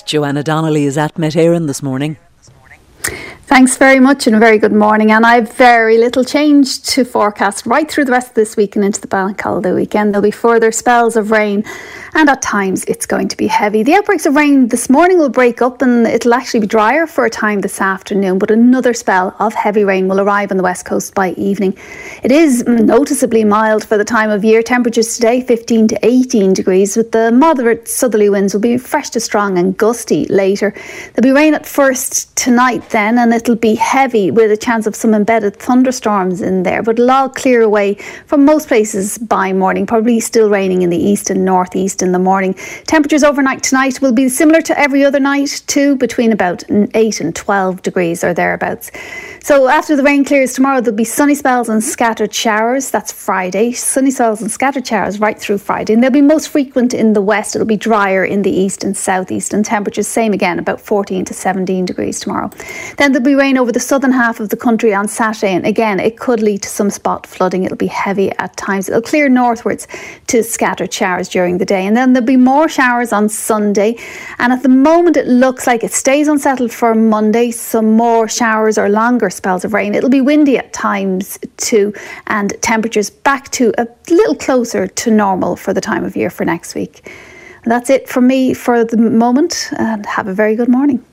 Joanna Donnelly is at Met Éireann this morning. Thanks very much and a very good morning. And I've very little change to forecast right through the rest of this week and into the bank holiday weekend. There'll be further spells of rain and at times it's going to be heavy. The outbreaks of rain this morning will break up and it'll actually be drier for a time this afternoon, but another spell of heavy rain will arrive on the west coast by evening. It is noticeably mild for the time of year. Temperatures today 15 to 18 degrees with the moderate southerly winds will be fresh to strong and gusty later. There'll be rain at first tonight then, and it'll be heavy with a chance of some embedded thunderstorms in there, but it'll all clear away from most places by morning, probably still raining in the east and northeast in the morning. Temperatures overnight tonight will be similar to every other night too, between about 8 and 12 degrees or thereabouts. So after the rain clears tomorrow, there'll be sunny spells and scattered showers. That's Friday. Sunny spells and scattered showers right through Friday, and they'll be most frequent in the west. It'll be drier in the east and southeast, and temperatures same again, about 14 to 17 degrees tomorrow. Then there'll be rain over the southern half of the country on Saturday, and again it could lead to some spot flooding. It'll be heavy at times. It'll clear northwards to scattered showers during the day, and then there'll be more showers on Sunday, and at the moment it looks like it stays unsettled for Monday. Some more showers or longer spells of rain. It'll be windy at times too, and temperatures back to a little closer to normal for the time of year for next week. And that's it from me for the moment, and have a very good morning.